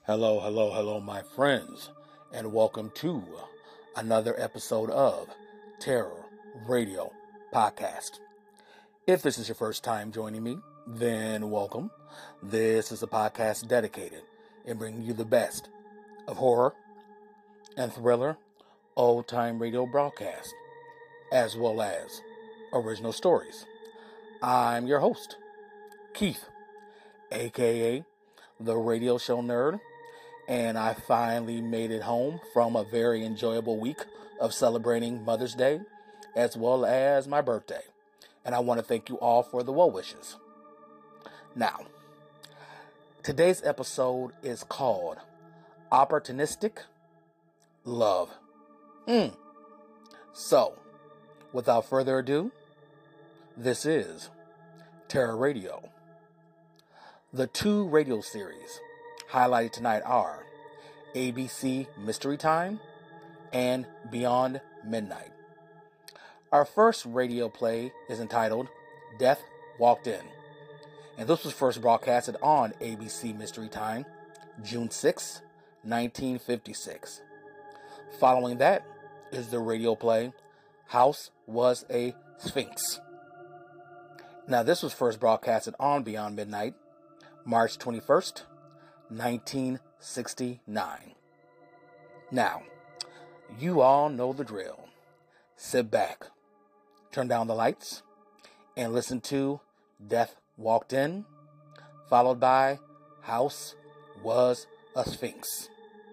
Hello, hello, hello, my friends, and welcome to another episode of Terror Radio Podcast. If this is your first time joining me, then welcome. This is a podcast dedicated in bringing you the best of horror and thriller old-time radio broadcasts, as well as original stories. I'm your host, Keith, aka the Radio Show Nerd, and I finally made it home from a very enjoyable week of celebrating Mother's Day, as well as my birthday. And I want to thank you all for the well wishes. Now, today's episode is called Opportunistic Love. So, without further ado, this is Terror Radio. The two radio series highlighted tonight are ABC Mystery Time and Beyond Midnight. Our first radio play is entitled Death Walked In, and this was first broadcasted on ABC Mystery Time, June 6, 1956. Following that is the radio play House Was a Sphinx. Now, this was first broadcasted on Beyond Midnight, March 21st, 1969. Now, you all know the drill. Sit back, turn down the lights, and listen to Death Walked In, followed by House Was a Sphinx.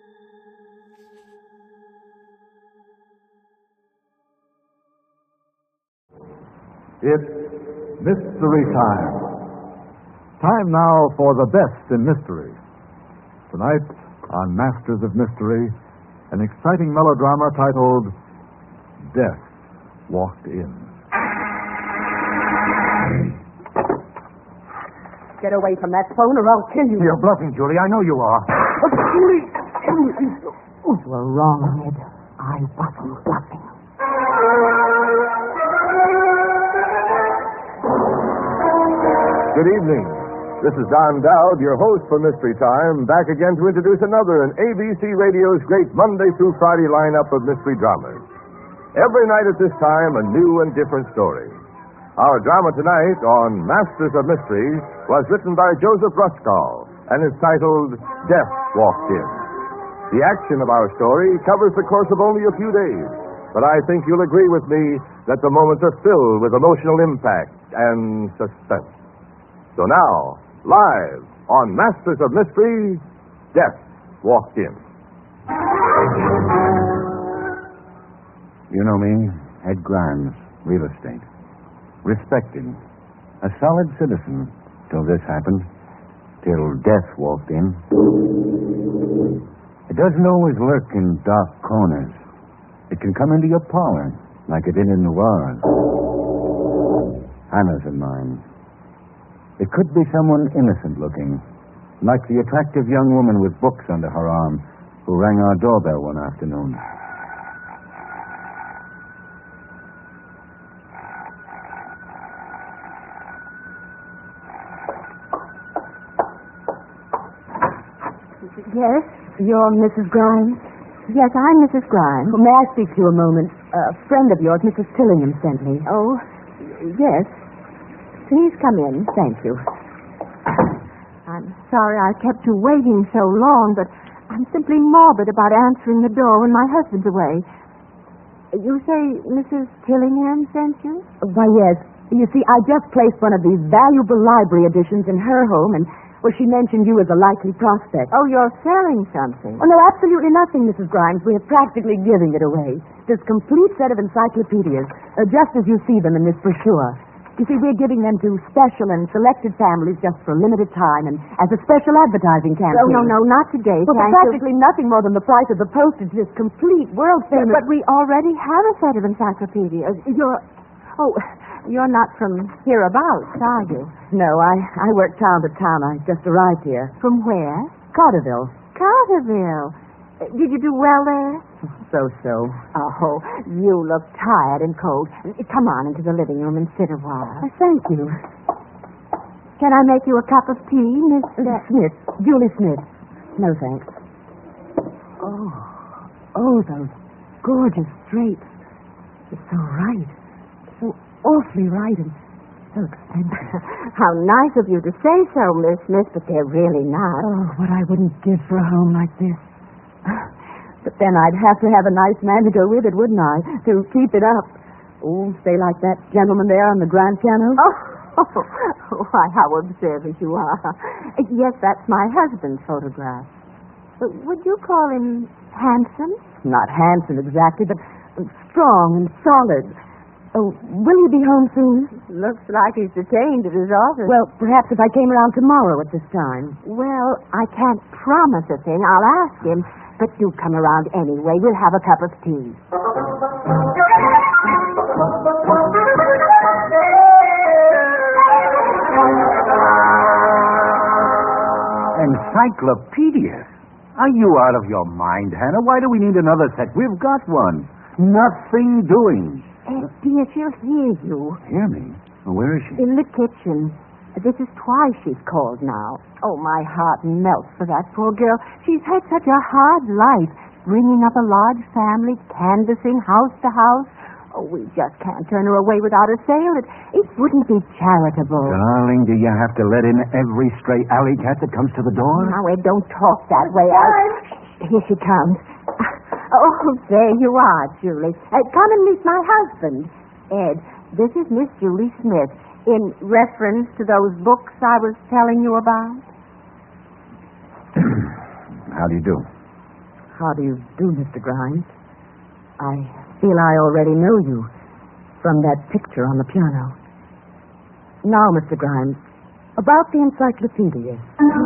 It's mystery time. Time now for the best in mystery. Tonight, on Masters of Mystery, an exciting melodrama titled Death Walked In. Get away from that phone or I'll kill you. You're bluffing, Julie. I know you are. Oh, Julie! You were wrong, Ed. I wasn't bluffing. Good evening. This is Don Dowd, your host for Mystery Time, back again to introduce another in ABC Radio's great Monday through Friday lineup of mystery dramas. Every night at this time, a new and different story. Our drama tonight on Masters of Mystery was written by Joseph Ruskall and is titled Death Walked In. The action of our story covers the course of only a few days, but I think you'll agree with me that the moments are filled with emotional impact and suspense. So now, live on Masters of Mystery, Death Walked In. You know me, Ed Grimes, real estate. Respected. A solid citizen till this happened, till death walked in. It doesn't always lurk in dark corners. It can come into your parlor, like it did in Noirs. Hannah's in mine. It could be someone innocent looking, like the attractive young woman with books under her arm who rang our doorbell one afternoon. Yes? You're Mrs. Grimes? Yes, I'm Mrs. Grimes. May I speak to you a moment? A friend of yours, Mrs. Tillingham, sent me. Oh, yes. Please come in. Thank you. I'm sorry I kept you waiting so long, but I'm simply morbid about answering the door when my husband's away. You say Mrs. Tillingham sent you? Why, yes. You see, I just placed one of these valuable library editions in her home, and, well, she mentioned you as a likely prospect. Oh, you're selling something? Oh, no, absolutely nothing, Mrs. Grimes. We're practically giving it away. This complete set of encyclopedias, just as you see them in this brochure. You see, we're giving them to special and selected families just for a limited time and as a special advertising campaign. Oh, no, not today. Well, for practically nothing more than the price of the postage, this complete world-famous... But we already have a set of encyclopedias. You're not from hereabouts, are you? No, I work town to town. I just arrived here. From where? Carterville. Carterville? Did you do well there? So. Oh, you look tired and cold. Come on into the living room and sit a while. Thank you. Can I make you a cup of tea, Miss Smith? Julie Smith. No, thanks. Oh, those gorgeous drapes. It's so right. So awfully right and so expensive. How nice of you to say so, Miss, but they're really not. Oh, what I wouldn't give for a home like this. But then I'd have to have a nice man to go with it, wouldn't I? To keep it up. Oh, say like that gentleman there on the grand piano. Oh, why, how observant you are. Yes, that's my husband's photograph. Would you call him handsome? Not handsome exactly, but strong and solid. Oh, will he be home soon? Looks like he's detained at his office. Well, perhaps if I came around tomorrow at this time. Well, I can't promise a thing. I'll ask him. But do come around anyway. We'll have a cup of tea. Encyclopedias? Are you out of your mind, Hannah? Why do we need another set? We've got one. Nothing doing. Dear, she'll hear you. Hear me? Well, where is she? In the kitchen. This is twice she's called now. Oh, my heart melts for that poor girl. She's had such a hard life, bringing up a large family, canvassing house to house. Oh, we just can't turn her away without a sale. It wouldn't be charitable. Darling, do you have to let in every stray alley cat that comes to the door? Now, Ed, don't talk that way. Here she comes. Oh, there you are, Julie. Come and meet my husband. Ed, this is Miss Julie Smith, in reference to those books I was telling you about. How do you do? How do you do, Mr. Grimes? I feel I already know you from that picture on the piano. Now, Mr. Grimes, about the encyclopedia.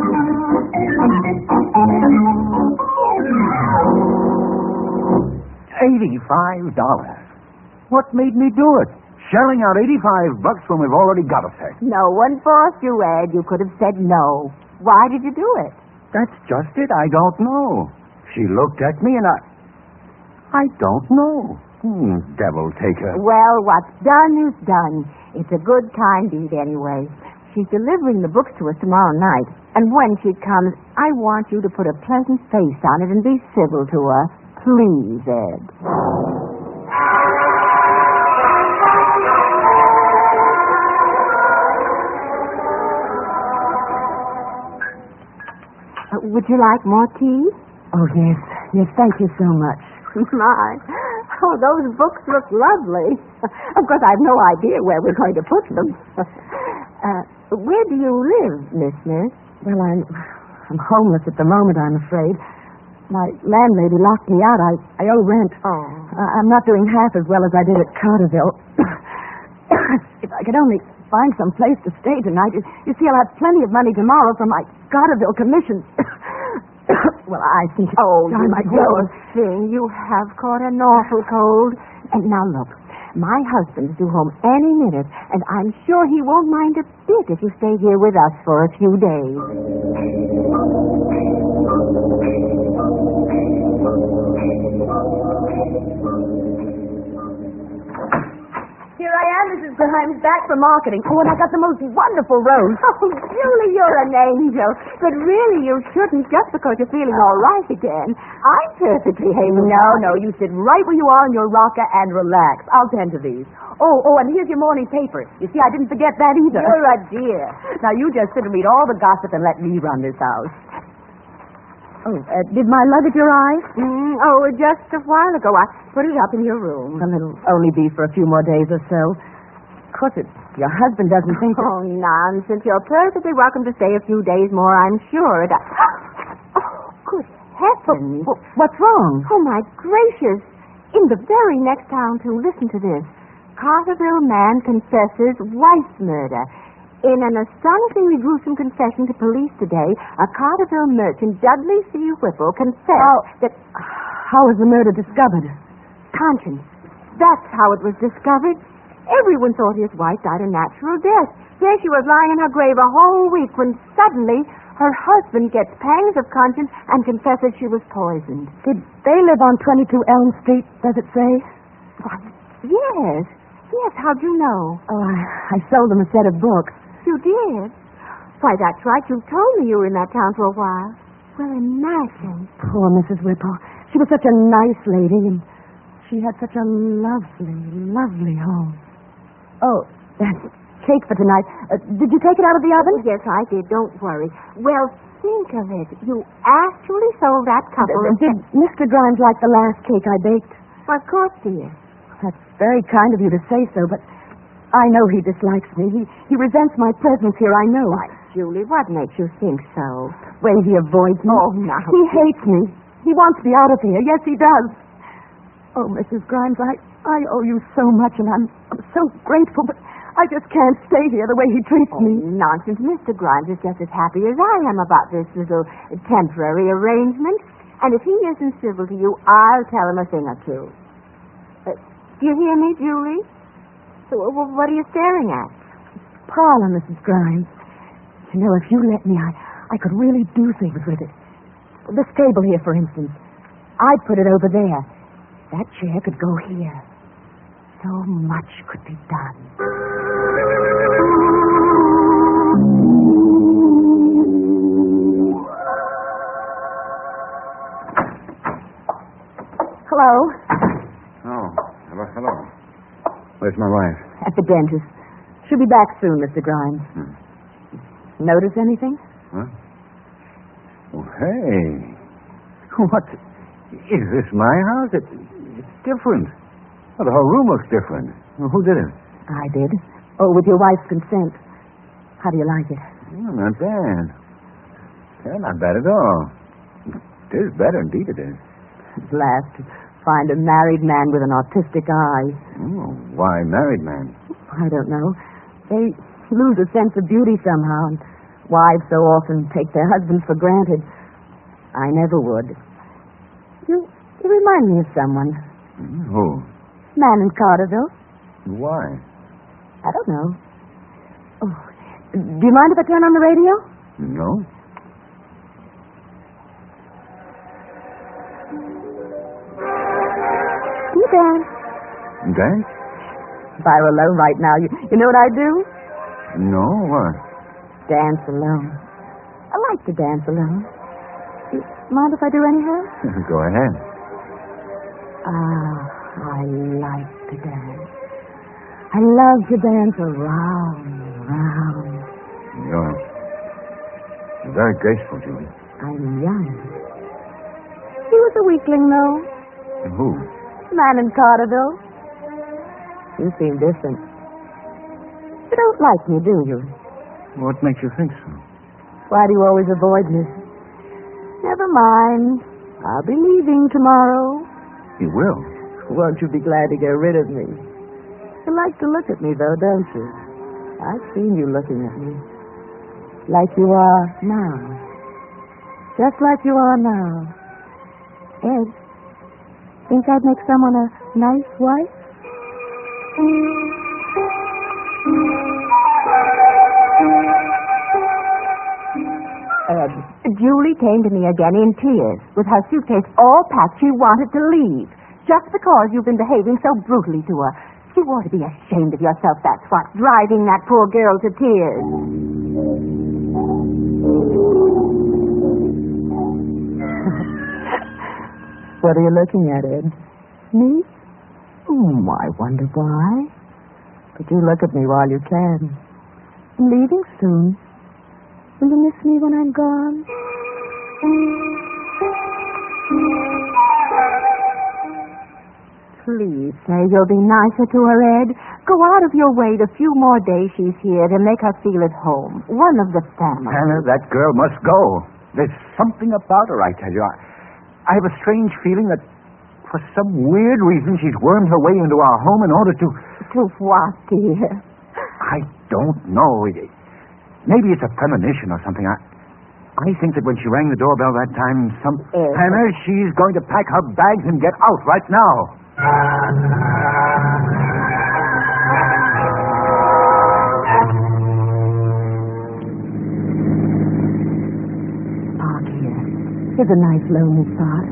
$85. What made me do it? Shelling out $85 when we've already got a set. No one forced you, Ed. You could have said no. Why did you do it? That's just it. I don't know. She looked at me and I don't know. Devil take her. Well, what's done is done. It's a good kind deed anyway. She's delivering the books to us tomorrow night. And when she comes, I want you to put a pleasant face on it and be civil to her. Please, Ed. Would you like more tea? Oh, yes. Yes, thank you so much. My. Oh, those books look lovely. Of course, I have no idea where we're going to put them. Where do you live, Miss Smith? Well, I'm homeless at the moment, I'm afraid. My landlady locked me out. I owe rent. Oh. I'm not doing half as well as I did at Carterville. If I could only find some place to stay tonight. You see, I'll have plenty of money tomorrow from my Carterville commission. Well, I think... Oh, you poor thing. You have caught an awful cold. And now, look, my husband's due home any minute, and I'm sure he won't mind a bit if you stay here with us for a few days. Here I am, Mrs. Grimes, back from marketing. Oh, and I got the most wonderful rose. Oh, Julie, you're an angel. But really, you shouldn't just because you're feeling all right again. I'm perfectly able. No, you sit right where you are in your rocker and relax. I'll tend to these. Oh, and here's your morning paper. You see, I didn't forget that either. You're a dear. Now, you just sit and read all the gossip and let me run this house. Oh, did my luggage arrive? Just a while ago. I put it up in your room. Well, it'll only be for a few more days or so. Of course, your husband doesn't think... Oh, nonsense. You're perfectly welcome to stay a few days more, I'm sure. Oh, good heavens. What's wrong? Oh, my gracious. In the very next town, too. Listen to this. Carterville man confesses wife murder. In an astonishingly gruesome confession to police today, a Carterville merchant, Dudley C. Whipple, confessed that... How was the murder discovered? Conscience. That's how it was discovered. Everyone thought his wife died a natural death. There she was lying in her grave a whole week when suddenly her husband gets pangs of conscience and confesses she was poisoned. Did they live on 22 Elm Street, does it say? Why, yes. Yes, how'd you know? Oh, I sold them a set of books. You did? Why, that's right. You told me you were in that town for a while. Well, imagine awful. Poor Mrs. Whipple. She was such a nice lady, and she had such a lovely, lovely home. Oh, that cake for tonight. Did you take it out of the oven? Yes, I did. Don't worry. Well, think of it. You actually sold that couple. Did Mr. Grimes like the last cake I baked? Well, of course, dear. That's very kind of you to say so, but I know he dislikes me. He resents my presence here, I know. Why, Julie, what makes you think so? The way he avoids me. Oh, now. He hates me. He wants me out of here. Yes, he does. Oh, Mrs. Grimes, I owe you so much, and I'm so grateful, but I just can't stay here the way he treats me. Nonsense. Mr. Grimes is just as happy as I am about this little temporary arrangement. And if he isn't civil to you, I'll tell him a thing or two. Do you hear me, Julie? What are you staring at? Parlor, Mrs. Grimes. You know, if you let me, I could really do things with it. The stable here, for instance. I'd put it over there. That chair could go here. So much could be done. Hello? Oh, hello. Where's my wife? At the dentist. She'll be back soon, Mr. Grimes. Notice anything? Huh? Oh, hey. What? Is this my house? It's different. Well, the whole room looks different. Well, who did it? I did. Oh, with your wife's consent. How do you like it? Oh, not bad. Yeah, not bad at all. It is better, indeed it is. At last, to find a married man with an autistic eye. Oh, why married man? I don't know. They lose a sense of beauty somehow, and wives so often take their husbands for granted. I never would. You remind me of someone. Who? Man in Carterville. Why? I don't know. Oh, do you mind if I turn on the radio? No. You dance. Dance? If I were alone right now, you know what I'd do? No, what? Dance alone. I like to dance alone. You mind if I do anyhow? Go ahead. I like to dance. I love to dance around. You're very graceful, Julie. I'm young. He was a weakling, though. Who? Man in Carterville. You seem different. You don't like me, do you? What makes you think so? Why do you always avoid me? Never mind. I'll be leaving tomorrow. You will? Won't you be glad to get rid of me? You like to look at me, though, don't you? I've seen you looking at me. Like you are now. Just like you are now. Ed, think I'd make someone a nice wife? Ed, Julie came to me again in tears with her suitcase all packed. She wanted to leave just because you've been behaving so brutally to her. You ought to be ashamed of yourself, that's what, driving that poor girl to tears. What are you looking at, Ed? Me? I wonder why. But you look at me while you can. I'm leaving soon. Will you miss me when I'm gone? Please say you'll be nicer to her, Ed. Go out of your way the few more days she's here to make her feel at home. One of the family. Hannah, that girl must go. There's something about her, I tell you. I have a strange feeling that for some weird reason she's wormed her way into our home in order to... To what, dear? I don't know. Maybe it's a premonition or something. I think that when she rang the doorbell that time, Hannah, she's going to pack her bags and get out right now. Park here. Here's a nice lonely spot.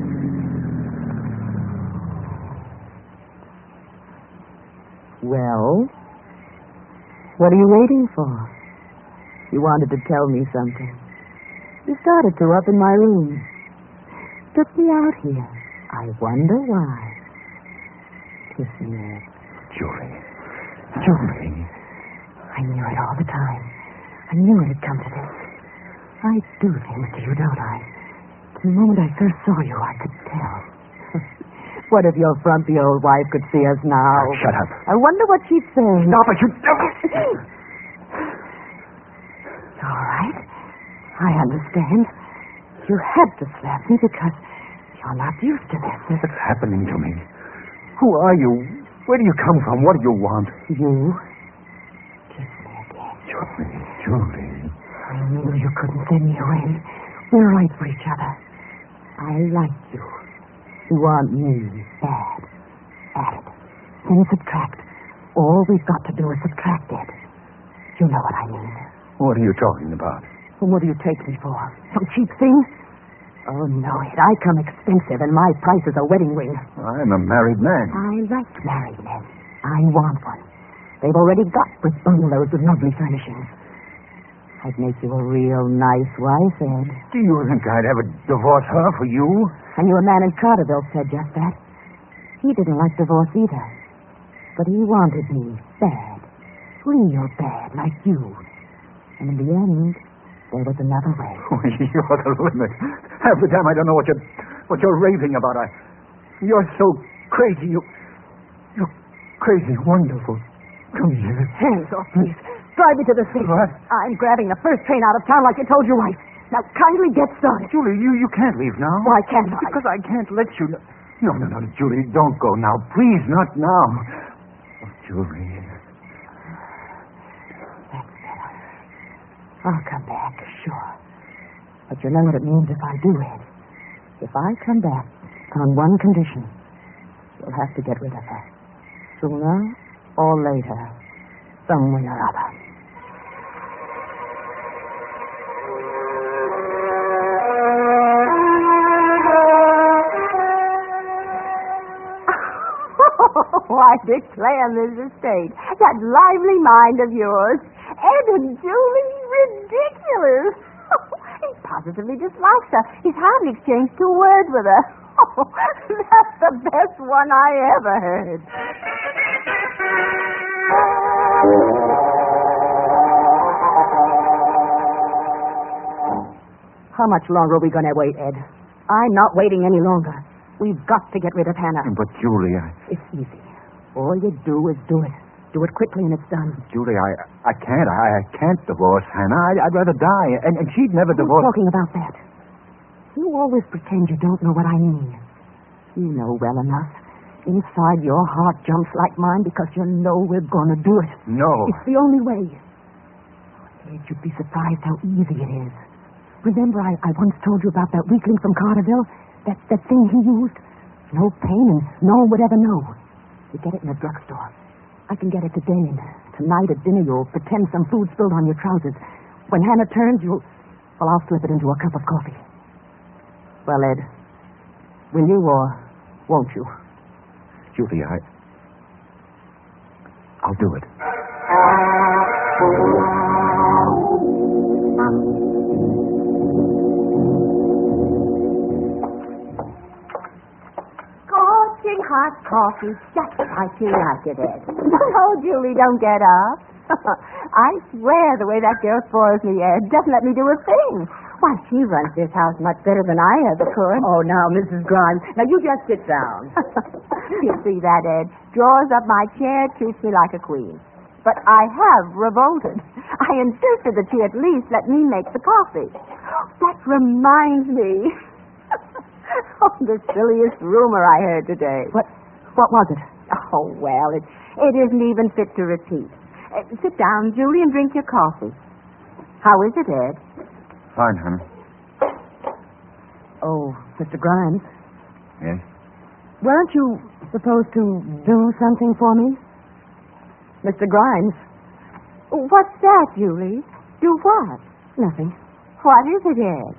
Well, what are you waiting for? You wanted to tell me something. You started to up in my room. took me out here. I wonder why. Kiss me, Ed. Julie. Julie. I knew it all the time. I knew it had come to this. I do things to you, don't I? The moment I first saw you, I could tell. What if your frumpy old wife could see us now? Shut up. I wonder what she'd say. Stop it, you... All right. I understand. You had to slap me because you're not used to this. What's happening to me? Who are you? Where do you come from? What do you want? You? Kiss me again. Julie. I knew you couldn't send me away. We're right for each other. I like you. You want me bad. Add it. Then subtract. All we've got to do is subtract it. You know what I mean. What are you talking about? Well, what do you take me for? Some cheap thing? Oh, no, Ed. I come expensive, and my price is a wedding ring. I'm a married man. I like married men. I want one. They've already got brick bungalows with lovely furnishings. I'd make you a real nice wife, Ed. Do you think I'd ever divorce her for you? I knew a man in Carterville said just that. He didn't like divorce either. But he wanted me bad. Real bad, like you. And in the end, there was another way. Oh, you're the limit. Half the time I don't know what you're raving about. You're so crazy. You're crazy, wonderful. Come here. Hands off, please. Drive me to the station. What? I'm grabbing the first train out of town like you told your wife. Now, kindly get started. Julie, you can't leave now. Why can't I? Because I can't let you... No, Julie, don't go now. Please, not now. Oh, Julie. That's better. I'll come back, sure. But you know what it means if I do, Ed. If I come back on one condition, you'll have to get rid of her. Sooner or later, some way or other. Oh, I declare, Mrs. Spade, that lively mind of yours. Ed and Julie, ridiculous. He positively dislikes her. He's hardly exchanged 2 words with her. Oh, that's the best one I ever heard. How much longer are we going to wait, Ed? I'm not waiting any longer. We've got to get rid of Hannah. But, Julie, It's easy. All you do is do it. Do it quickly and it's done. Julie, I can't. I can't divorce Hannah. I'd rather die. And she'd never Who's divorce... talking about that? You always pretend you don't know what I mean. You know well enough. Inside your heart jumps like mine because you know we're going to do it. No. It's the only way. Ed, you'd be surprised how easy it is. Remember I once told you about that weakling from Carterville? That thing he used? No pain and no one would ever know. You get it in a drugstore. I can get it today, and tonight at dinner you'll pretend some food spilled on your trousers. When Hannah turns, I'll slip it into a cup of coffee. Well, Ed, will you or won't you? Julie, I'll do it. Scorching hot coffee, just like you like it, Ed. No, Julie, don't get up. I swear the way that girl spoils me, Ed, doesn't let me do a thing. Why, she runs this house much better than I ever could. Oh, now, Mrs. Grimes, now you just sit down. You see that, Ed? Draws up my chair, treats me like a queen. But I have revolted. I insisted that she at least let me make the coffee. That reminds me. Oh, the silliest rumor I heard today. What was it? Oh, well, it isn't even fit to repeat. Sit down, Julie, and drink your coffee. How is it, Ed? Fine, honey. Oh, Mr. Grimes, Yes? weren't you supposed to do something for me? Mr. Grimes. What's that, Julie? Do what? Nothing. What is it, Ed?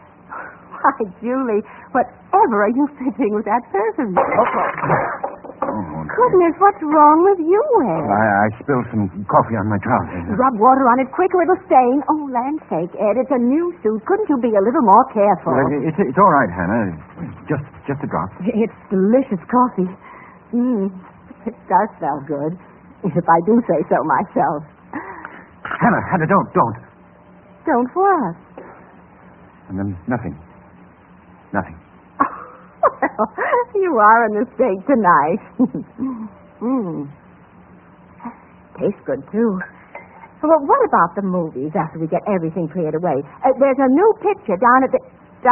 Why, Julie, whatever are you fidgeting with that person? Goodness, what's wrong with you, Ed? I spilled some coffee on my trousers. Rub water on it quick or it'll stain. Oh, land's sake, Ed, it's a new suit. Couldn't you be a little more careful? It's all right, Hannah. Just a drop. It's delicious coffee. It does smell good, if I do say so myself. Hannah, don't. Don't what? And then nothing. Well, you are a mistake tonight. Tastes good, too. Well, what about the movies after we get everything cleared away? There's a new picture down at the...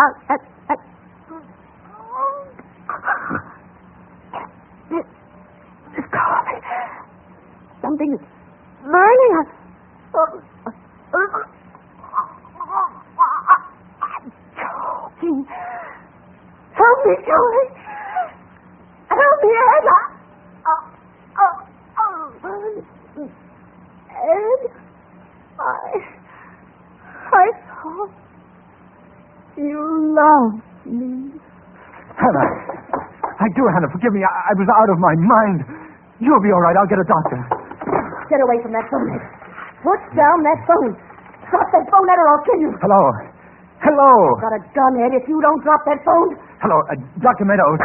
This coffee. Something's burning. I'm choking. Help me, Julie. Help me, Ed. Ed, I thought you loved me. Hannah. I do, Hannah. Forgive me. I was out of my mind. You'll be all right. I'll get a doctor. Get away from that phone, Ed. Put down that phone. Drop that phone, Ed, or I'll kill you. Hello. I've got a gun, Ed. If you don't drop that phone... Hello, Dr. Meadows.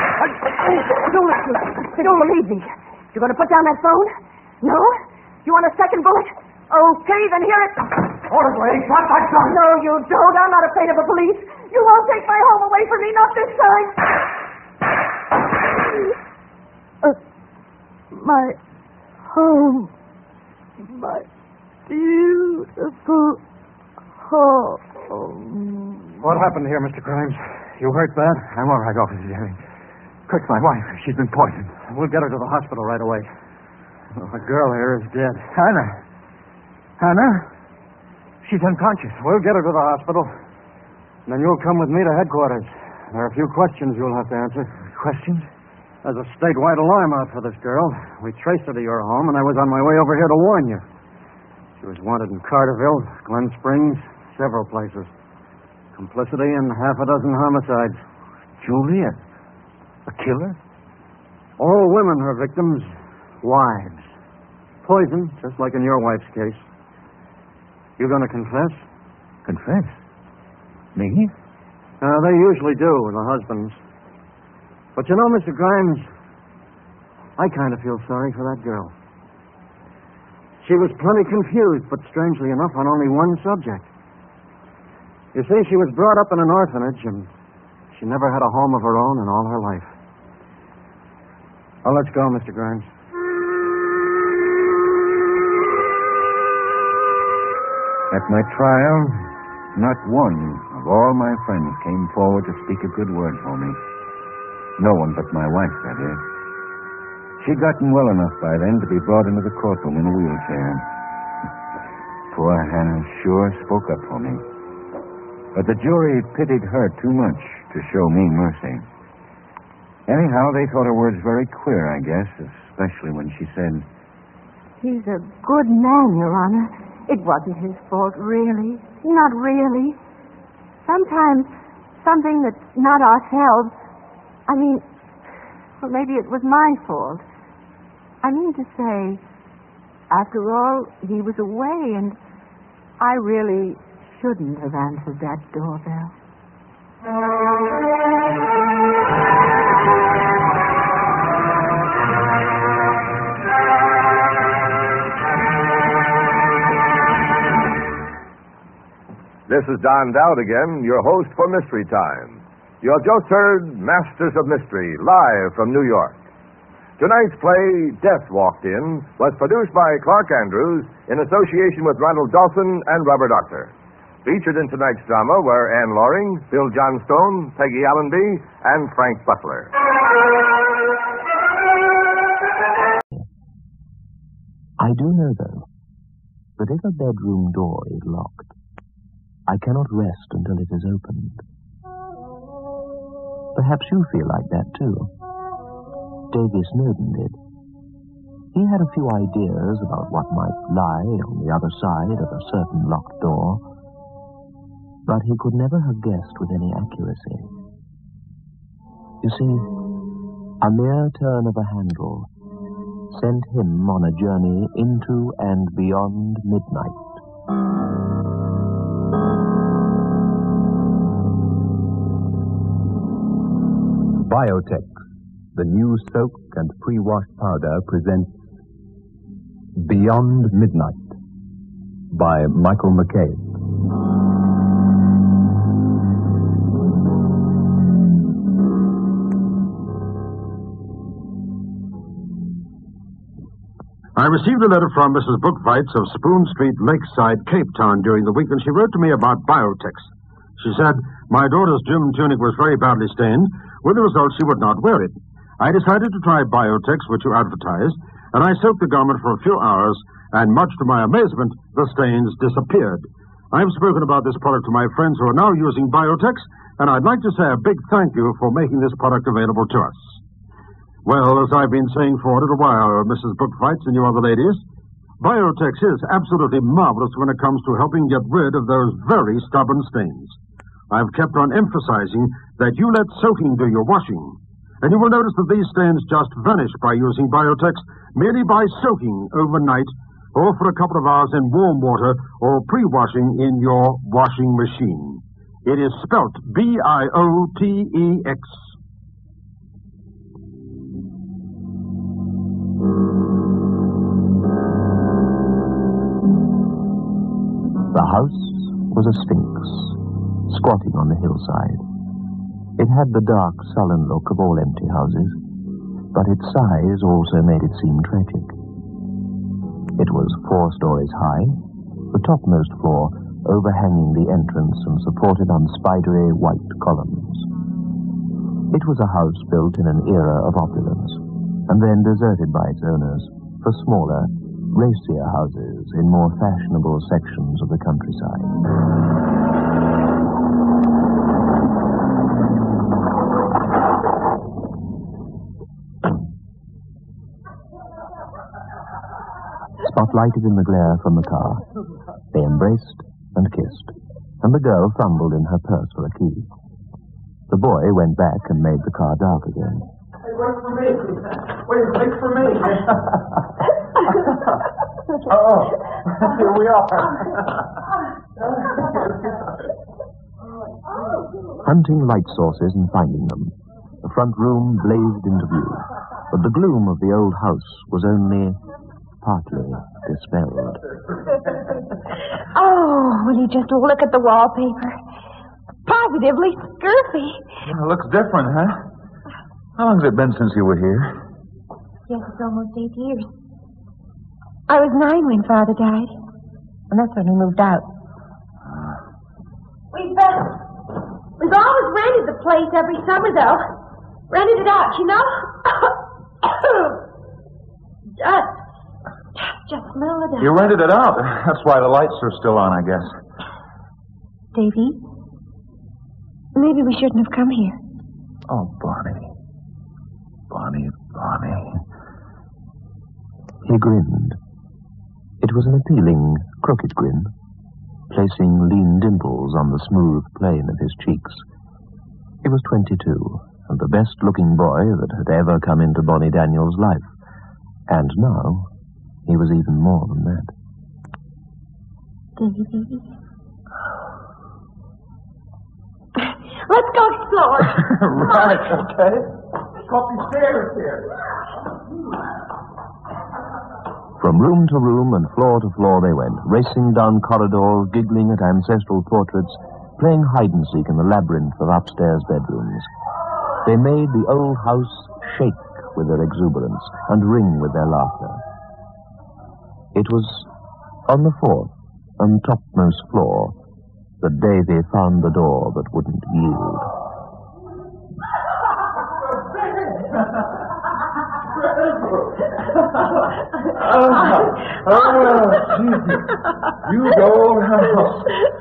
Don't believe me. You're going to put down that phone? No? You want a second bullet? Okay, then hear it. Order, lady. Drop that gun. No, you don't. I'm not afraid of the police. You won't take my home away from me, not this time. My home. My beautiful home. What happened here, Mr. Grimes? You hurt bad? I'm all right, Officer Jerry. Kirk's my wife. She's been poisoned. We'll get her to the hospital right away. Well, the girl here is dead. Hannah? She's unconscious. We'll get her to the hospital. And then you'll come with me to headquarters. There are a few questions you'll have to answer. Questions? There's a statewide alarm out for this girl. We traced her to your home, and I was on my way over here to warn you. She was wanted in Carterville, Glen Springs, several places. Complicity in half a dozen homicides. Julia? A killer? All women are victims. Wives. Poison, just like in your wife's case. You going to confess? Confess? Me? They usually do, the husbands. But you know, Mr. Grimes, I kind of feel sorry for that girl. She was plenty confused, but strangely enough, on only one subject. You see, she was brought up in an orphanage, and she never had a home of her own in all her life. Oh, let's go, Mr. Grimes. At my trial, not one of all my friends came forward to speak a good word for me. No one but my wife, that is. She'd gotten well enough by then to be brought into the courtroom in a wheelchair. Poor Hannah sure spoke up for me. But the jury pitied her too much to show me mercy. Anyhow, they thought her words very queer, I guess, especially when she said, He's a good man, Your Honor. It wasn't his fault, really. Not really. Sometimes something that's not ourselves... well, maybe it was my fault. I mean to say, after all, he was away, and I really shouldn't have answered that doorbell. This is Don Dowd again, your host for Mystery Time. You have just heard Masters of Mystery, live from New York. Tonight's play, Death Walked In, was produced by Clark Andrews in association with Ronald Dawson and Robert Doctor. Featured in tonight's drama were Anne Loring, Bill Johnstone, Peggy Allenby, and Frank Butler. I do know, though, that if a bedroom door is locked, I cannot rest until it is opened. Perhaps you feel like that, too. Davy Snowden did. He had a few ideas about what might lie on the other side of a certain locked door, but he could never have guessed with any accuracy. You see, A mere turn of a handle sent him on a journey into and beyond midnight. Biotex, the new soak and pre-washed powder, presents Beyond Midnight by Michael McCabe. I received a letter from Mrs. Bookfights of Spoon Street, Lakeside, Cape Town during the week, and she wrote to me about Biotex. She said, my daughter's gym tunic was very badly stained. With the result, she would not wear it. I decided to try Biotex, which you advertised, and I soaked the garment for a few hours, and much to my amazement, the stains disappeared. I've spoken about this product to my friends who are now using Biotex, and I'd like to say a big thank you for making this product available to us. Well, as I've been saying for a little while, Mrs. Bookfights and you other ladies, Biotex is absolutely marvelous when it comes to helping get rid of those very stubborn stains. I've kept on emphasizing that you let soaking do your washing. And you will notice that these stains just vanish by using Biotex merely by soaking overnight or for a couple of hours in warm water or pre-washing in your washing machine. It is spelt Biotex. The house was a sphinx, squatting on the hillside. It had the dark, sullen look of all empty houses, but its size also made it seem tragic. It was 4 stories high, the topmost floor overhanging the entrance and supported on spidery white columns. It was a house built in an era of opulence, and then deserted by its owners for smaller, racier houses in more fashionable sections of the countryside. Spotlighted in the glare from the car, they embraced and kissed, and the girl fumbled in her purse for a key. The boy went back and made the car dark again. Hey, wait for me. Wait for me. Oh, here we are. Hunting light sources and finding them, the front room blazed into view, but the gloom of the old house was only partly dispelled. Oh, will you just look at the wallpaper? Positively scurfy. It looks different, huh? How long has it been since you were here? Yes, it's almost 8 years. I was 9 when Father died, and that's when we moved out. We've always rented the place every summer, though. Rented it out, you know? Just smell it out. You rented it out. That's why the lights are still on, I guess. Davy, maybe we shouldn't have come here. Oh, Bonnie. Bonnie. He grinned. It was an appealing, crooked grin, placing lean dimples on the smooth plane of his cheeks. He was 22, and the best-looking boy that had ever come into Bonnie Daniels' life. And now, he was even more than that. Davy. Let's go explore. Right, okay. Go up the stairs here. From room to room and floor to floor they went, racing down corridors, giggling at ancestral portraits, playing hide-and-seek in the labyrinth of upstairs bedrooms. They made the old house shake with their exuberance and ring with their laughter. It was on the 4th and topmost floor that Davy found the door that wouldn't yield. Jesus. You old house.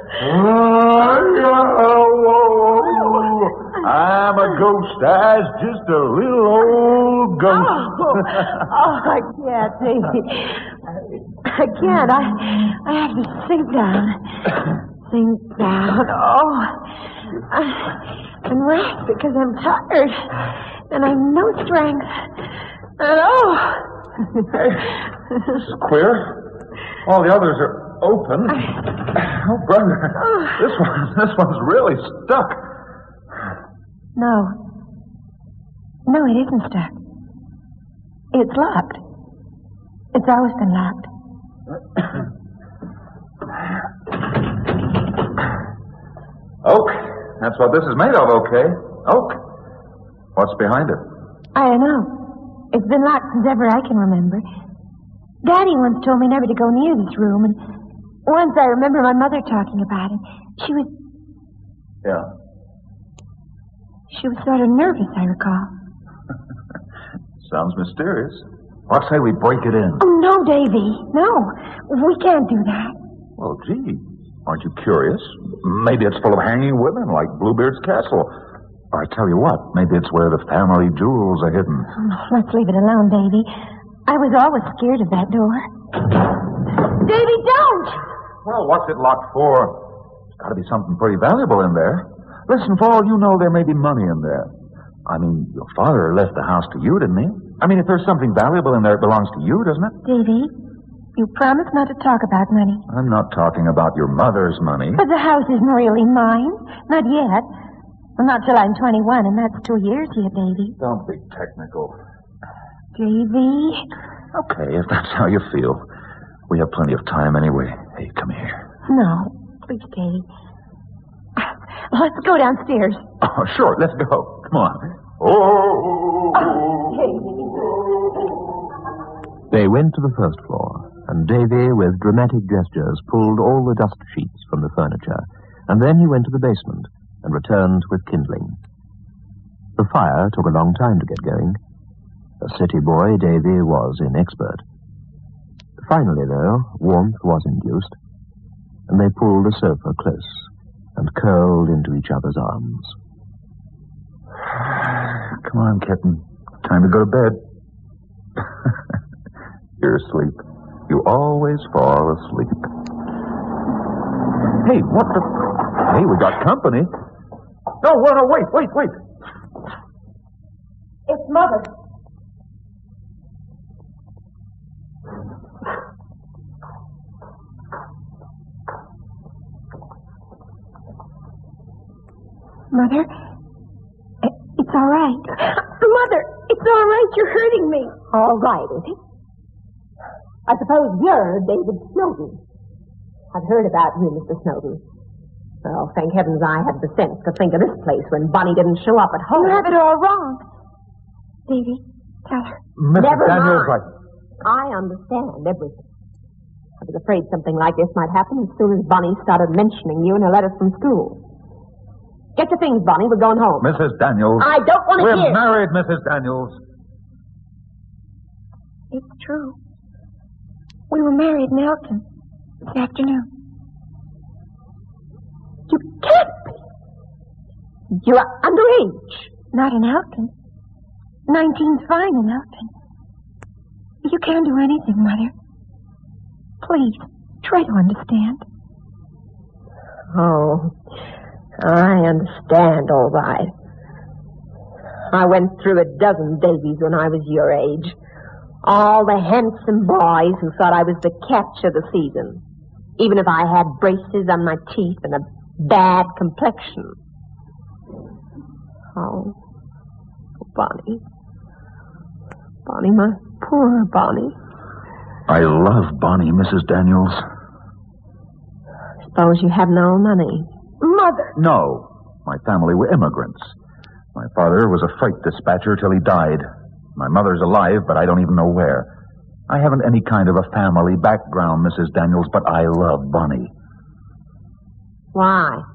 I'm a ghost. I's just a little old ghost. I can't, Davy. I can't. I have to sink down. Sink down. And rest because I'm tired. and I've no strength at all. Hey, this is queer. All the others are open. Oh, brother, this one's really stuck. No, it isn't stuck. It's locked. It's always been locked. Oak. That's what this is made of, okay? Oak. What's behind it? I don't know. It's been locked since ever I can remember. Daddy once told me never to go near this room, and once I remember my mother talking about it. She was sort of nervous, I recall. Sounds mysterious. What say we break it in? Oh, no, Davy. No. We can't do that. Well, gee, aren't you curious? Maybe it's full of hanging women, like Bluebeard's castle. Or I tell you what, maybe it's where the family jewels are hidden. Oh, let's leave it alone, Davy. I was always scared of that door. Davy, don't! Well, what's it locked for? There's got to be something pretty valuable in there. Listen, for all you know, there may be money in there. I mean, your father left the house to you, didn't he? I mean, if there's something valuable in there, it belongs to you, doesn't it? Davy, you promised not to talk about money. I'm not talking about your mother's money. But the house isn't really mine. Not yet. Well, not till I'm 21, and that's 2 years yet, Davy. Don't be technical. Davy. Okay, if that's how you feel. We have plenty of time anyway. Hey, come here. No, please, Davy. Let's go downstairs. Oh, sure, let's go. Come on. They went to the first floor, and Davy, with dramatic gestures, pulled all the dust sheets from the furniture, and then he went to the basement and returned with kindling. The fire took a long time to get going. A city boy, Davy was inexpert. Finally, though, warmth was induced, and they pulled the sofa close and curled into each other's arms. Come on, kitten. Time to go to bed. You're asleep. You always fall asleep. Hey, what the... Hey, we got company. No, wait. It's Mother. Mother, it's all right. Mother, it's all right. You're hurting me. All right, is it? I suppose you're David Snowden. I've heard about you, Mr. Snowden. Well, thank heavens I had the sense to think of this place when Bonnie didn't show up at home. You have it all wrong. Davy, tell her. Never Daniels, mind. I understand everything. I was afraid something like this might happen as soon as Bonnie started mentioning you in her letters from school. Get your things, Bonnie. We're going home. Mrs. Daniels. I don't want to hear. We're married, Mrs. Daniels. It's true. We were married in Elton this afternoon. You can't be. You're underage. Not in Elton. 19's fine in Elton. You can't do anything, Mother. Please, try to understand. Oh, I understand, all right. I went through a dozen Davies when I was your age. All the handsome boys who thought I was the catch of the season, even if I had braces on my teeth and a bad complexion. Oh, Bonnie. Bonnie, my poor Bonnie. I love Bonnie, Mrs. Daniels. Suppose you have no money. Mother! No. My family were immigrants. My father was a freight dispatcher till he died. My mother's alive, but I don't even know where. I haven't any kind of a family background, Mrs. Daniels, but I love Bonnie. Why?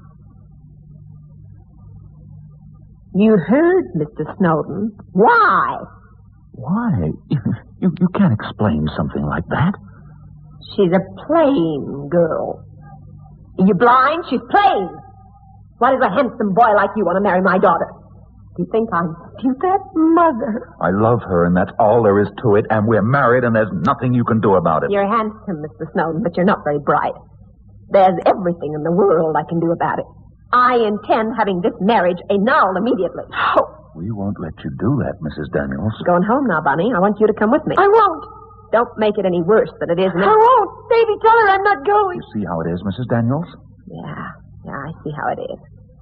You heard, Mr. Snowden. Why? Why? You can't explain something like that. She's a plain girl. Are you blind? She's plain. Why does a handsome boy like you want to marry my daughter? Do you think I'm stupid? Mother. I love her, and that's all there is to it, and we're married, and there's nothing you can do about it. You're handsome, Mr. Snowden, but you're not very bright. There's everything in the world I can do about it. I intend having this marriage annulled immediately. Oh, We won't let you do that, Mrs. Daniels. Going home now, Bunny. I want you to come with me. I won't. Don't make it any worse than it is. I won't. Davy, tell her I'm not going. You see how it is, Mrs. Daniels? Yeah, I see how it is.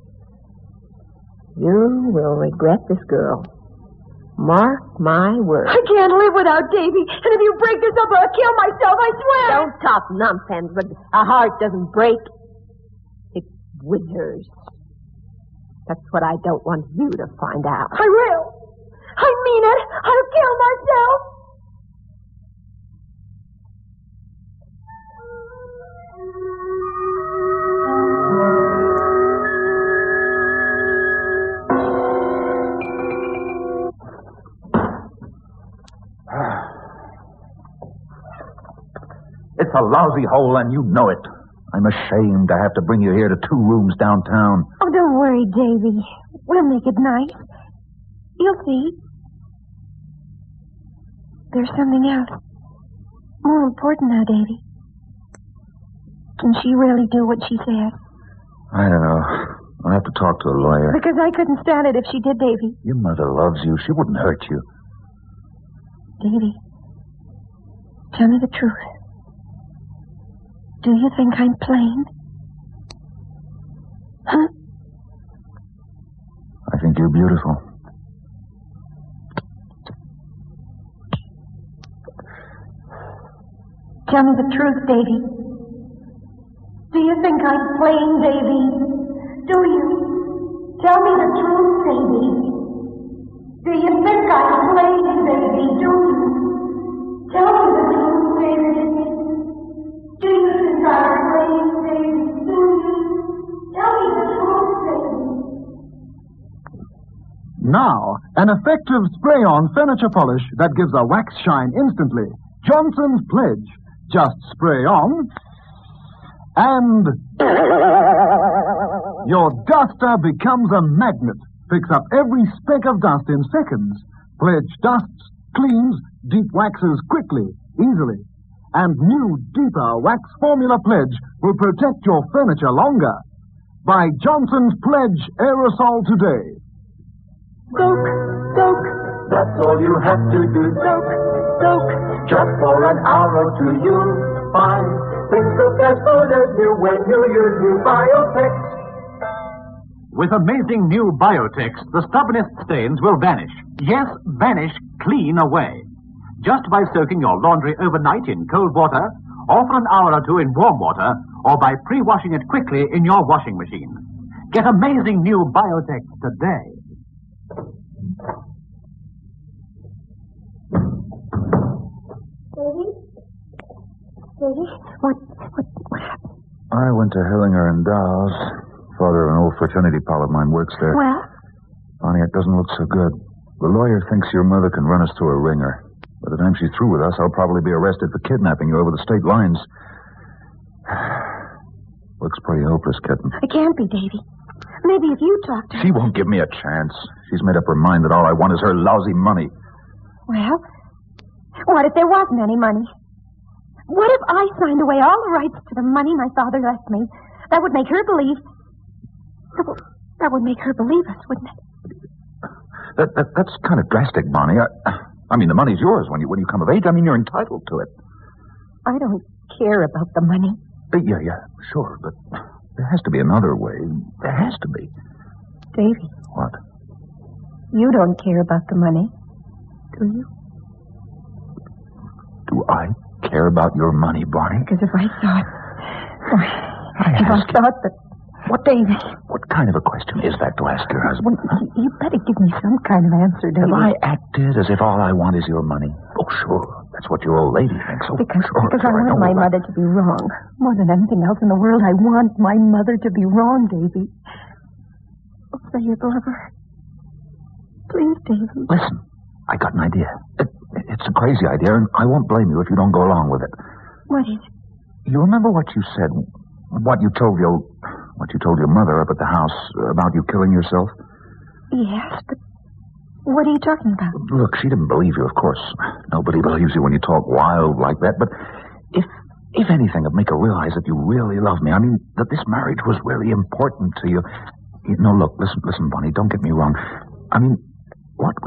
You will regret this girl. Mark my words. I can't live without Davy. And if you break this up, I'll kill myself, I swear. Don't talk nonsense, but a heart doesn't break. It withers. That's what I don't want you to find out. I will. I mean it. I'll kill myself. It's a lousy hole, and you know it. I'm ashamed to have to bring you here to 2 rooms downtown. Oh, don't worry, Davy. We'll make it nice. You'll see. There's something else. More important now, Davy. Can she really do what she said? I don't know. I'll have to talk to a lawyer. Because I couldn't stand it if she did, Davy. Your mother loves you. She wouldn't hurt you. Davy, tell me the truth. Do you think I'm plain? Huh? I think you're beautiful. Tell me the truth, Davy. Do you think I'm plain, Davy? Do you? Tell me the truth, Davy. Do you think I'm plain, Davy? Do you? Tell me the truth, Davy. Do you think I'm plain, Davy? Do you? Tell me the truth, Davy. Now, an effective spray-on furniture polish that gives a wax shine instantly. Johnson's Pledge. Just spray on, and your duster becomes a magnet. Picks up every speck of dust in seconds. Pledge dusts, cleans, deep waxes quickly, easily. And new, deeper wax formula Pledge will protect your furniture longer. Buy Johnson's Pledge aerosol today. Soak, soak. That's all you have to do. Soak, soak. Just for an hour or two you'll find things look as good as new when you use new Biotex. With amazing new Biotex, the stubbornest stains will vanish. Yes, vanish clean away. Just by soaking your laundry overnight in cold water, or for an hour or two in warm water, or by pre-washing it quickly in your washing machine. Get amazing new Biotex today. Davy, what happened? I went to Hillinger and Dow's. Father of an old fraternity pal of mine works there. Well? Bonnie, it doesn't look so good. The lawyer thinks your mother can run us through a ringer. By the time she's through with us, I'll probably be arrested for kidnapping you over the state lines. Looks pretty hopeless, kitten. It can't be, Davy. Maybe if you talk to her... She won't give me a chance. She's made up her mind that all I want is her lousy money. Well, what if there wasn't any money? What if I signed away all the rights to the money my father left me? That would make her believe... That would make her believe us, wouldn't it? That's kind of drastic, Bonnie. I mean, the money's yours when you come of age. I mean, you're entitled to it. I don't care about the money. Yeah, sure, but there has to be another way. There has to be. Davy. What? You don't care about the money, do you? Do I care about your money, Bonnie? Because if I thought... I thought that... What, Davy? What kind of a question is that to ask your husband? Well, you better give me some kind of answer, Davy. Have I acted as if all I want is your money? Oh, sure. That's what your old lady thinks. Oh, because sure, I want my mother to be wrong. More than anything else in the world, I want my mother to be wrong, Davy. Oh, say you'd love her. Please, Davy. Listen, I got an idea. It's a crazy idea, and I won't blame you if you don't go along with it. What is it? You remember what you said, what you told your mother up at the house about you killing yourself? Yes, but what are you talking about? Look, she didn't believe you, of course. Nobody believes you when you talk wild like that, but if anything, it'd make her realize that you really love me. I mean, that this marriage was really important to you. No, look, listen, Bonnie, don't get me wrong. I mean,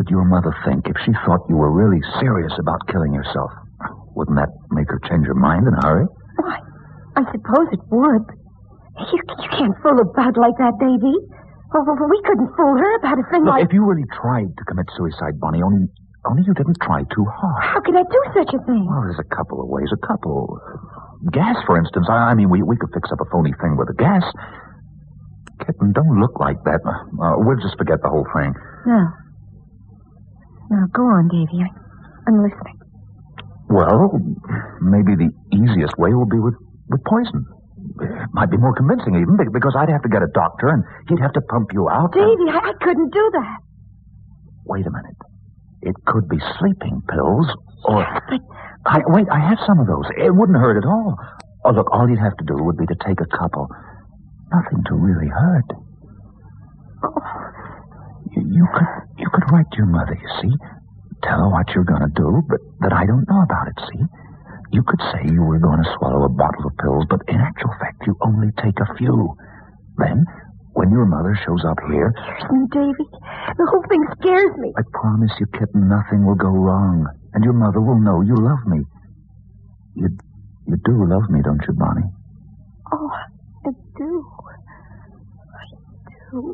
would your mother think if she thought you were really serious about killing yourself? Wouldn't that make her change her mind in a hurry? Why, I suppose it would. You can't fool about like that, Davy. We couldn't fool her about a thing Look, like... if you really tried to commit suicide, Bonnie, only you didn't try too hard. How could I do such a thing? Well, there's a couple of ways. Gas, for instance. I mean, we could fix up a phony thing with the gas. Kitten, don't look like that. We'll just forget the whole thing. No. Now, go on, Davy. I'm listening. Well, maybe the easiest way will be with poison. It might be more convincing, even, because I'd have to get a doctor, and he'd have to pump you out. Davy, I couldn't do that. Wait a minute. It could be sleeping pills, or... Yes, but... I have some of those. It wouldn't hurt at all. Oh, look, all you'd have to do would be to take a couple. Nothing to really hurt. Oh. You could write to your mother, you see. Tell her what you're going to do, but that I don't know about it, see? You could say you were going to swallow a bottle of pills, but in actual fact, you only take a few. Then, when your mother shows up here... Scares me, Davy. The whole thing scares me. I promise you, kitten, nothing will go wrong. And your mother will know you love me. You do love me, don't you, Bonnie? Oh, I do. I do.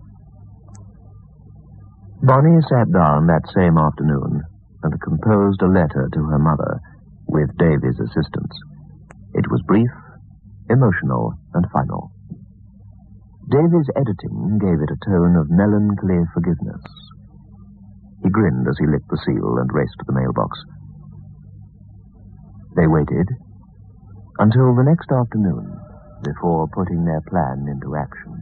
Bonnie sat down that same afternoon and composed a letter to her mother with Davy's assistance. It was brief, emotional, and final. Davy's editing gave it a tone of melancholy forgiveness. He grinned as he licked the seal and raced to the mailbox. They waited until the next afternoon before putting their plan into action.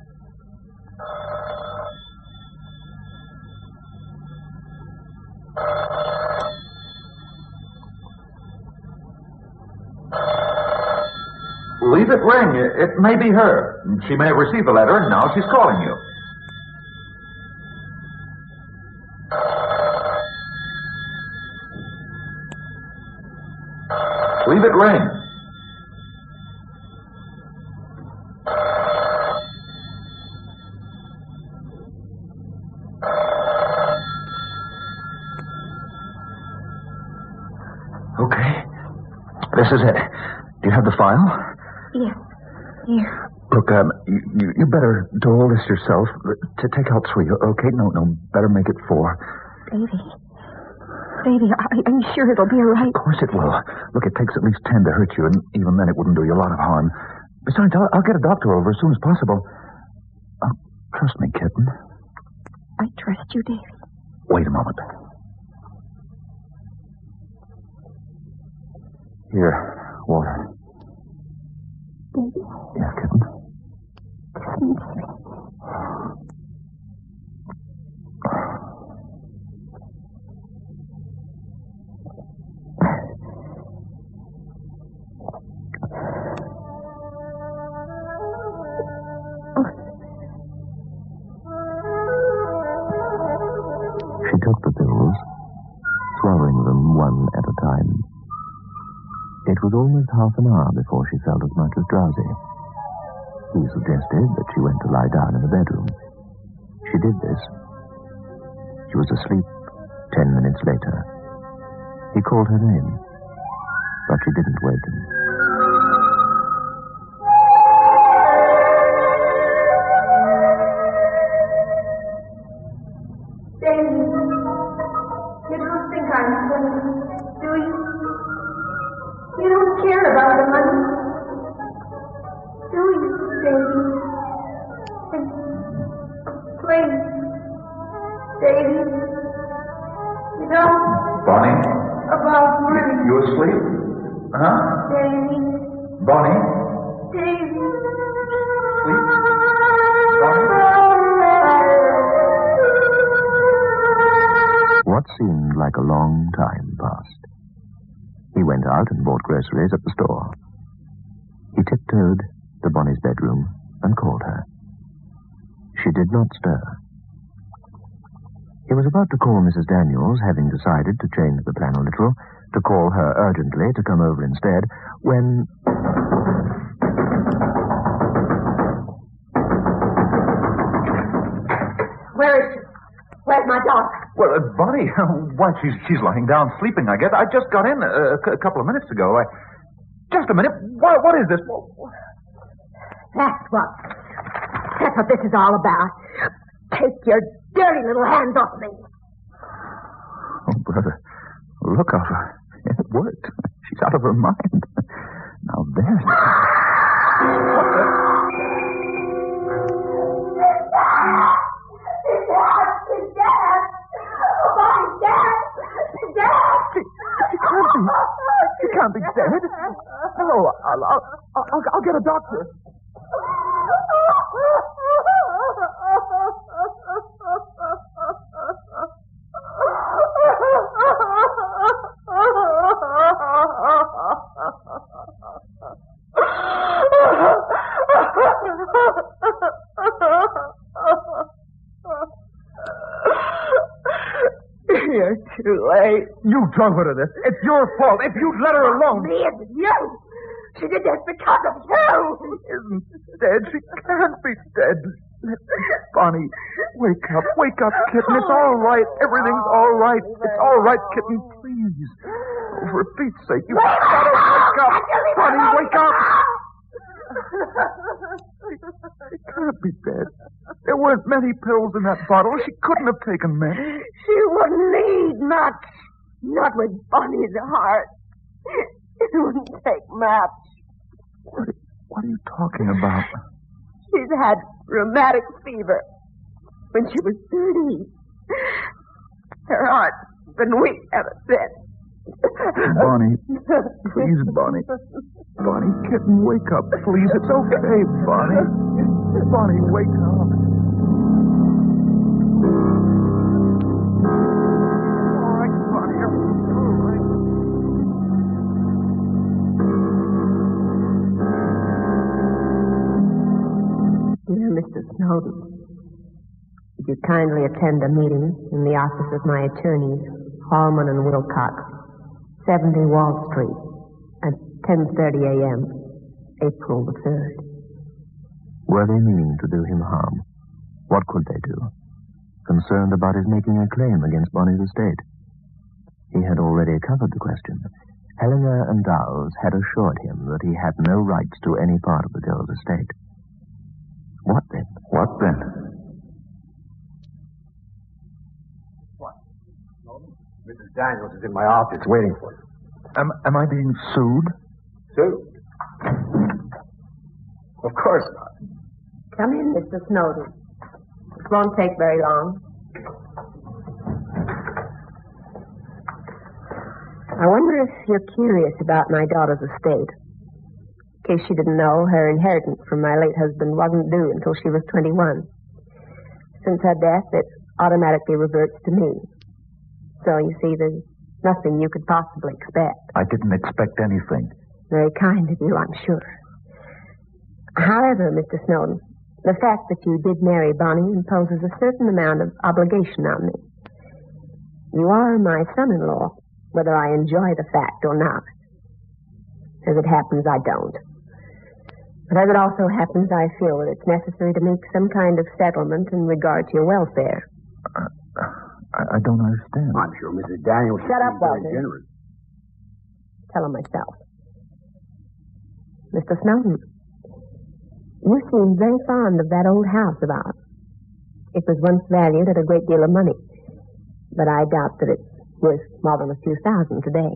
Leave it ring. It may be her. She may have received the letter, and now she's calling you. Leave it ring. Okay. This is it. Do you have the file? Yes. Here. Look, you better do all this yourself. To take out 3, okay? No, better make it 4. Davy, are you sure it'll be all right? Of course it will. Look, it takes at least 10 to hurt you, and even then it wouldn't do you a lot of harm. Besides, I'll get a doctor over as soon as possible. Trust me, kitten. I trust you, Davy. Wait a moment. Here, water. Davy. Yeah, kitten. Kiss me, Davy. She took the pills, swallowing them one at a time. It was almost half an hour before she felt as much as drowsy. He suggested that she went to lie down in the bedroom. She did this. She was asleep 10 minutes later. He called her name, but she didn't waken. Davy, you don't think I'm funny, do you? You don't care about the money, do you, Davy? Please, Davy, you don't... Bonnie? About money. You asleep? Huh? Davy. Bonnie? Davy. Sleep? What seemed like a long time passed. He went out and bought groceries at the store. He tiptoed to Bonnie's bedroom and called her. She did not stir. He was about to call Mrs. Daniels, having decided to change the plan a little, to call her urgently to come over instead, when... Where is she? Where's my daughter? Well, Bonnie, why, she's lying down sleeping, I guess. I just got in a couple of minutes ago. Just a minute. What is this? That's what this is all about. Take your dirty little hands off me. Oh, brother, look at her. It worked. She's out of her mind. Now there's... What the... She can't be dead. No, I'll get a doctor. You're too late. You drove her to this. It's your fault. If you'd let her alone. Me, it's you. She did this because of you. She isn't dead. She can't be dead. Bonnie, wake up. Wake up, kitten. It's all right. Everything's all right. It's all right, kitten. Please. Oh, for Pete's sake, you've got to wake up. Bonnie, wake up. She can't be dead. There weren't many pills in that bottle. She couldn't have taken many. She wouldn't need much. Not with Bonnie's heart. It wouldn't take much. What are you talking about? She's had rheumatic fever when she was 13. Her heart's been weak ever since. Bonnie. Please, Bonnie. Bonnie, kitten, wake up, please. It's okay, Bonnie. Bonnie, wake up. All right, Bonnie. Everything's all right. Dear Mr. Snowden, would you kindly attend a meeting in the office of my attorneys, Hallman and Wilcox, 70 Wall Street, at 10:30 a.m., April the 3rd. Were they meaning to do him harm? What could they do? Concerned about his making a claim against Bonnie's estate. He had already covered the question. Helena and Dowles had assured him that he had no rights to any part of the girl's estate. What then? What then? What? Mrs. Daniels is in my office waiting for you. Am I being sued? Sued? Of course not. Come in, Mr. Snowden. It won't take very long. I wonder if you're curious about my daughter's estate. In case you didn't know, her inheritance from my late husband wasn't due until she was 21. Since her death, it automatically reverts to me. So, you see, there's nothing you could possibly expect. I didn't expect anything. Very kind of you, I'm sure. However, Mr. Snowden, the fact that you did marry Bonnie imposes a certain amount of obligation on me. You are my son-in-law, whether I enjoy the fact or not. As it happens, I don't. But as it also happens, I feel that it's necessary to make some kind of settlement in regard to your welfare. I don't understand. I'm sure Mrs. Daniels Shut up, very Walter. generous. Tell him myself. Mr. Snowden, you seem very fond of that old house of ours. It was once valued at a great deal of money, but I doubt that it's worth more than a few thousand today.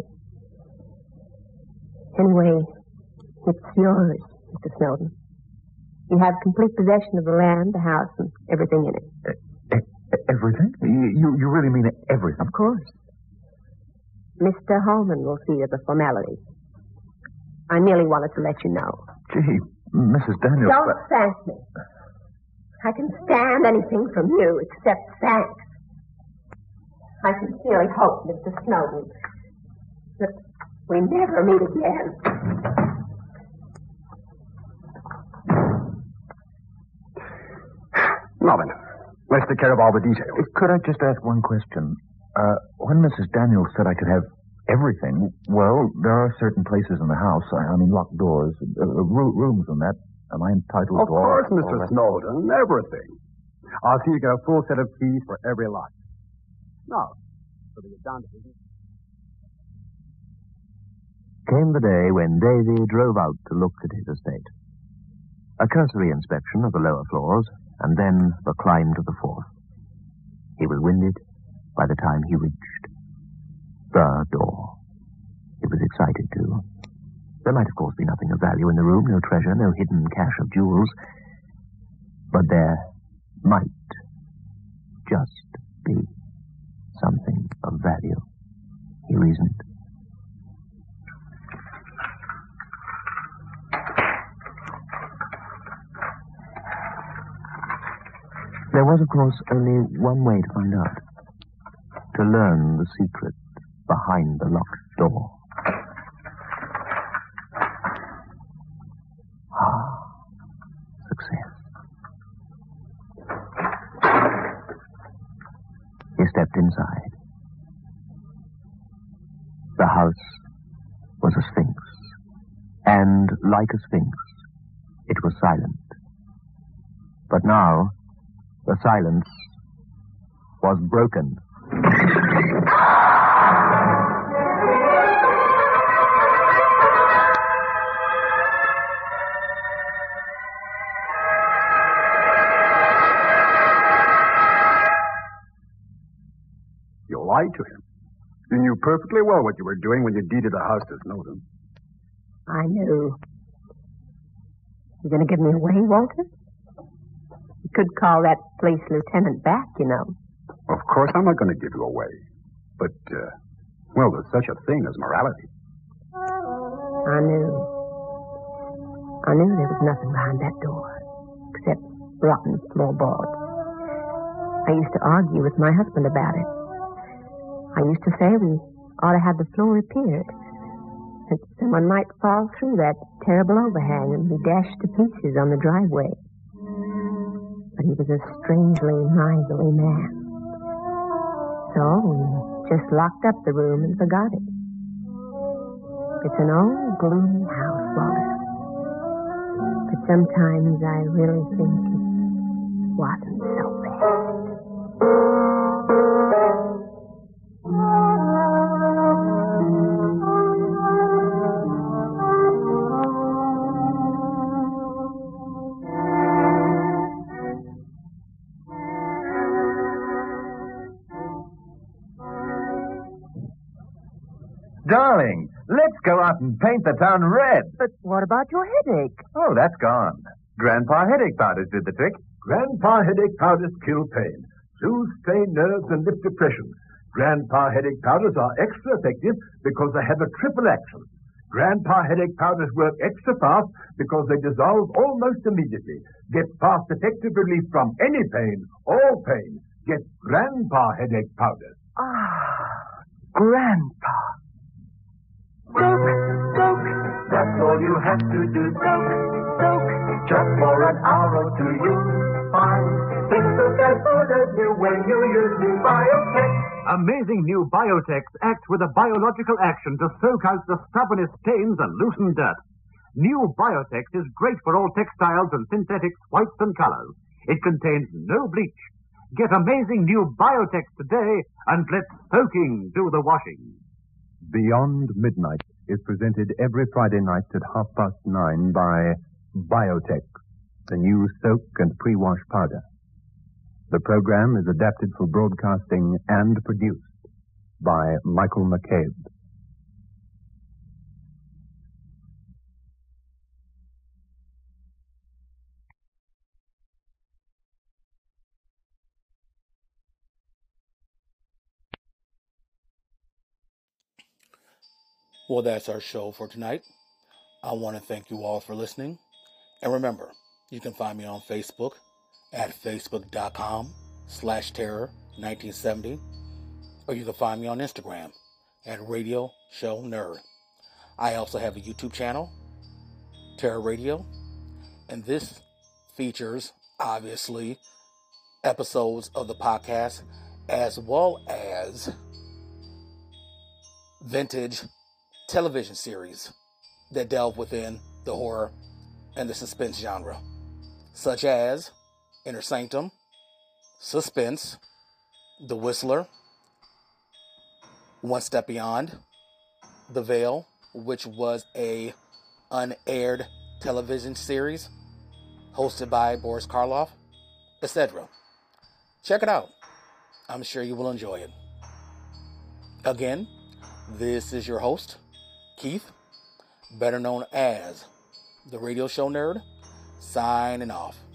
Anyway, it's yours, Mr. Snowden. You have complete possession of the land, the house, and everything in it. Everything? You really mean everything? Of course. Mr. Holman will see to the formalities. I merely wanted to let you know. Gee, Mrs. Daniels... Don't thank me. I can stand anything from you except thanks. I sincerely hope, Mr. Snowden, that we never meet again. Robin, let's take care of all the details. Could I just ask one question? When Mrs. Daniels said I could have everything, well, there are certain places in the house, I mean locked doors, rooms and that. Am I entitled Of to all? course, all Mr. that? Snowden, everything. I'll see you get a full set of keys for every lot. No. So they get down to business. Came the day when Davy drove out to look at his estate. A cursory inspection of the lower floors, and then the climb to the fourth. He was winded by the time he reached the door. He was excited, too. There might, of course, be nothing of value in the room, no treasure, no hidden cache of jewels. But there might just be something of value, he reasoned. There was, of course, only one way to find out. To learn the secret behind the locked door. Success. He stepped inside. The house was a sphinx. And like a sphinx, it was silent. But now, the silence was broken. You lied to him. You knew perfectly well what you were doing when you deeded the house to Snowden. I knew. You going to give me away, Walter? You could call that place lieutenant back, you know. Of course, I'm not going to give you away. But, well, there's such a thing as morality. I knew. I knew there was nothing behind that door, except rotten floorboards. I used to argue with my husband about it. I used to say we ought to have the floor repaired, that someone might fall through that terrible overhang and be dashed to pieces on the driveway. But he was a strangely miserly man. So we just locked up the room and forgot it. It's an old, gloomy house, Walter. But sometimes I really think it wasn't so bad. Darling, let's go out and paint the town red. But what about your headache? Oh, that's gone. Grandpa Headache Powders did the trick. Grandpa Headache Powders kill pain, soothe strained nerves, and lift depression. Grandpa Headache Powders are extra effective because they have a triple action. Grandpa Headache Powders work extra fast because they dissolve almost immediately. Get fast, effective relief from any pain, all pain. Get Grandpa Headache Powders. Grandpa. Soak, soak, that's all you have to do. Soak, soak, just for an hour or two you'll find things look as good as new when you use new Biotex. Amazing new Biotex acts with a biological action to soak out the stubbornest stains and loosen dirt. New Biotex is great for all textiles and synthetics, whites and colors. It contains no bleach. Get amazing new Biotex today and let soaking do the washing. Beyond Midnight is presented every Friday night at 9:30 by Biotex, the new soak and pre-wash powder. The program is adapted for broadcasting and produced by Michael McCabe. Well, that's our show for tonight. I want to thank you all for listening. And remember, you can find me on Facebook at facebook.com/terror1970. Or you can find me on Instagram at Radio Show Nerd. I also have a YouTube channel, Terror Radio. And this features, obviously, episodes of the podcast as well as vintage television series that delve within the horror and the suspense genre, such as Inner Sanctum, Suspense, The Whistler, One Step Beyond, The Veil, which was a unaired television series hosted by Boris Karloff, etc. Check it out. I'm sure you will enjoy it. Again, this is your host, Keith, better known as the Radio Show Nerd, signing off.